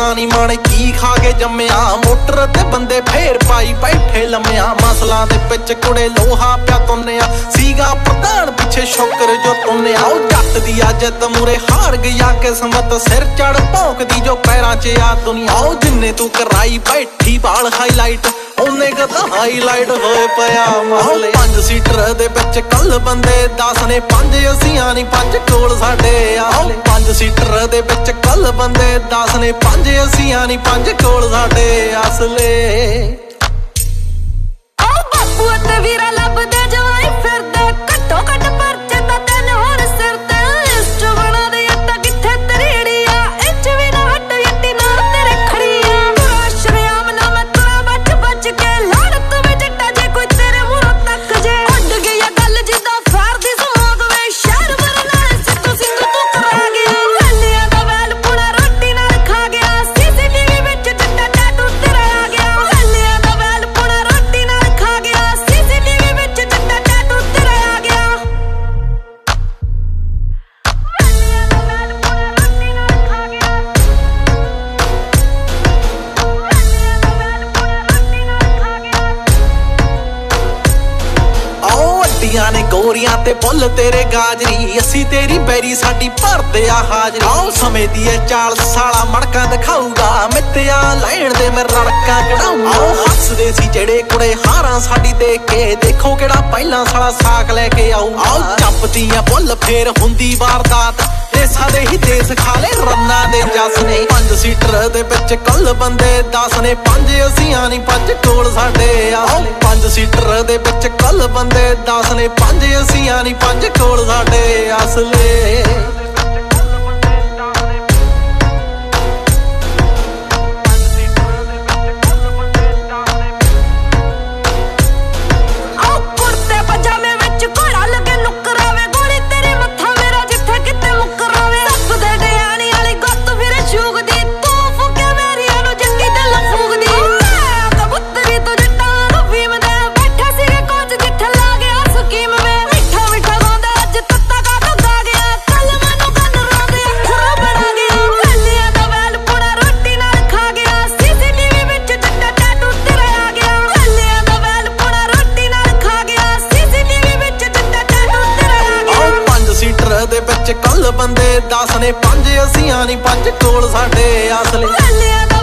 ਪਤਾ ਨੀ ਮਾਣੇ ਕੀ ਖਾ ਕੇ ਜੰਮਿਆ। ਮੋਟਰ ਤੇ ਬੰਦੇ ਫੇਰ ਪਾਈ ਬੈਠੇ ਲੰਮਿਆ। ਮਸਲਾਂ ਦੇ ਵਿੱਚ ਕੁੜੇ ਲੋਹਾ ਪਿਆ ਤੁੰਨਿਆ। ਸੀਗਾ ਪ੍ਰਧਾਨ ਪਿੱਛੇ ਸ਼ੋਕਰ ਜੋ ਤੁੰਨਿਆ। ਉਹ ਜੱਟ ਦੀ ਆ ਜਿੱਤ ਮੂਰੇ ਹਾਰ ਗਿਆ ਕਿਸਮਤ। ਸਿਰ ਚੜ ਭੌਂਕਦੀ ਜੋ ਪੈਰਾਂ 'ਚ ਆ ਦੁਨੀਆ। ਉਹ ਜਿੰਨੇ ਤੂੰ ਕਰਾਈ ਬੈਠੀ ਬਾਲ ਹਾਈਲਾਈਟ ਉਹਨੇ ਕਦਾ ਹਾਈਲਾਈਟ ਹੋਏ ਪਿਆ ਮਹਲੇ। 5 ਸੀਟਰ ਦੇ ਵਿੱਚ ਕੱਲ ਬੰਦੇ 10 ਨੇ 5 ਅਸੀਆਂ ਨੀ 5 ਕੋਲ ਸਾਡੇ ਆਲੇ। 5 ਸੀਟਰ ਦੇ ਵਿੱਚ ਕੱਲ ਬੰਦੇ 10 ਨੇ 5 ਅਸੀਆਂ ਨੀ 5 ਕੋਲ ਸਾਡੇ ਅਸਲੇ। ਓ ਬਾਪੂ ਅਤੇ ਵੀਰਾ ਲੱਭਦੇ ਜਵਾਈ ਫਿਰਦੇ ਘੱਟੋ ਘੱਟ ਪਰਚੇ ਤਾਂ ਤੈਨ ਹੋਰ ਸਿਰ ਤੇ। ਲਿਸਟ ਬਣਾ ਦੇ ਤਾਂ ਕਿੱਥੇ ਤਰੀੜੀ ਆ ਇੰਚ ਵੀ ਨਾ ਹਟ ਯੱਟੀ ਨਾ ਤੇਰੇ ਖੜੀ ਆ। ਪੂਰਾ ਸ਼ਰਿਆਮ ਨਾ ਮੈਂ ਤੁਰਾ ਬੱਚ ਬੱਚ ਕੇ ਲੜ ਤੂੰ ਵੀ ਜੱਟਾ ਜੇ ਕੋਈ ਤੇਰੇ ਮੂਹਰੋਂ ਤੱਕ ਜੇ। ਉੱਡ ਗਈ ਆ ਗੱਲ ਜਿੱਦਾਂ ਫਾਰ ਦੀ ਸਮੋਗ ਵੇ ਸ਼ਹਿਰ ਵਰਨਾ ਸਿੱਧੂ ਸਿੰਘ ਤੂੰ ਕਰਾ ਗਿਆ। ਹੱਲਿਆਂ ਦਾ ਵੈਲ ਪੁਣਾ ਰੋਟੀ ਨਾਲ ਖਾ ਗਿਆ। ਸੀਸੀਟੀਵੀ ਵਿੱਚ ਜੱਟਾ ਟੈਟੂ ਤੇਰਾ ਆ ਗਿਆ। ਹੱਲਿਆਂ ਦਾ ਵੈਲ ਪੁਣਾ ਰੋਟੀ ਨਾਲ ਖਾ ਗਿਆ। ਸੀਸੀਟੀਵੀ ਵਿੱਚ ਜੱਟਾ ਟੈਟੂ ਤੇਰਾ ਆ ਗਿਆ। ਹੱਲਿਆਂ ਦਾ ਵੈਲ ਪੁਣਾ ਰੋਟੀ ਨਾਲ ਖਾ ਗਿਆ। ਹੱਲਿਆਂ ਦਾ ਵੈਲ ਪੁਣਾ ਰੋਟੀ ਨਾਲ ਖਾ ਗਿਆ। ਆਓ ਅੱਡੀਆਂ ਨੇ ਗੋਰੀਆਂ ਤੇ ਬੁੱਲ ਤੇਰੇ ਗਾਜਰੀ। ਅਸੀਂ ਤੇਰੀ ਬੈਰੀ ਸਾਡੀ ਭਰਦੇ ਆ ਹਾਜ਼ਰੀ। ਆਓ ਸਮੇਂ ਦੀ ਐ ਚਾਲ ਸਾਲਾ ਮੜਕਾਂ ਦਿਖਾਊਗਾ। ਮਿੱਤਿਆ ਲੈਣ ਦੇ ਮੈਂ ਰੜਕਾਂ ਕਢਾਊਗਾ। ਆਓ ਹੱਸਦੇ ਸੀ ਜਿਹੜੇ ਕੁੜੇ ਹਾਰਾਂ ਸਾਡੀ ਦੇਖ ਕੇ। ਦੇਖੋ ਕਿਹੜਾ ਪਹਿਲਾਂ ਸਾਲਾ ਸਾਕ ਲੈ ਕੇ ਆਊ। ਆਓ ਚੱਪਦੀਆਂ ਬੁੱਲ ਫੇਰ ਹੁੰਦੀ ਵਾਰਦਾਤ। ਦੇਸਾਂ ਦੇ ਹੀ ਦੇਸ ਖਾਲੇ ਰੰਨਾਂ ਦੇ ਜੱਸ ਨੇ। 5 ਸੀਟਰ ਦੇ ਵਿੱਚ ਕੱਲ ਬੰਦੇ 10 ਨੇ 5 ਅਸੀਆਂ ਨੀ 5 ਕੋਲ ਸਾਡੇ ਆਲੇ। 5 ਸੀਟਰ ਦੇ ਵਿੱਚ ਕੱਲ ਬੰਦੇ 10 ਨੇ 5 ਅਸੀਆਂ ਨੀ 5 ਕੋਲ ਸਾਡੇ ਅਸਲੇ। ਆਓ ਕੁੜਤੇ ਪਜਾਮੇ ਵਿੱਚ ਘੋੜਾ ਲੱਗੇ ਨੁਕਰਾਵੇ। ਗੋਲੀ ਤੇਰੇ ਮੱਥਾ ਮੇਰਾ ਜਿੱਥੇ ਕਿਤੇ ਮੁਕਰਾਵੇ। ਸੱਪ ਦੇ ਡਿਆਣੀ ਵਾਲੀ ਗੁੱਤ ਫਿਰੇ ਸ਼ੂਗਦੀ। ਤੂੰ ਫੁੱਕੇ ਮੇਰੀਆਂ ਨੂੰ ਜੱਗੀ ਦਿਲ ਫੂਕਦੀ। ਮੈਂ ਕਬੂਤਰੀ ਤੋਂ ਜੱਟਾਂ ਨੂੰ ਵੀਮਦਾ। ਬੈਠਾ ਸੀਗੇ ਕੋਚ ਜਿੱਥੇ ਲਾ ਗਿਆ ਸਕੀਮ ਵੇ। ਮਿੱਠਾ ਮਿੱਠਾ ਗਾਉਂਦਾ ਅੱਜ ਤੱਤਾ ਕਾ ਗਾ ਗਿਆ। ਕੱਲ ਮੈਨੂੰ ਕੰਨ ਰੋਂਦੇ ਅੱਖਰ ਬਣਾ ਗਿਆ। ਹੱਲਿਆਂ ਦਾ ਵੈਲ ਪੁਣਾ ਰੋਟੀ ਨਾਲ ਖਾ ਗਿਆ। ਸੀਸੀਟੀਵੀ ਵਿੱਚ ਜੱਟਾ ਟੈਟੂ ਤੇਰਾ ਆ ਗਿਆ। ਹੱਲਿਆਂ ਦਾ ਵੈਲ ਪੁਣਾ ਰੋਟੀ ਨਾਲ ਖਾ ਗਿਆ। ਸੀਸੀਟੀਵੀ ਵਿੱਚ ਜੱਟਾ ਟੈਟੂ ਤੇਰਾ ਆ ਗਿਆ। ਆਓ 5 ਸੀਟਰ ਦੇ ਵਿੱਚ ਕੱਲ ਬੰਦੇ 10 ਨੇ 5 ਅਸੀਆਂ ਨੀ 5 ਕੋਲ ਸਾਡੇ ਅਸਲੇ। ਹੱਲਿਆਂ ਦਾ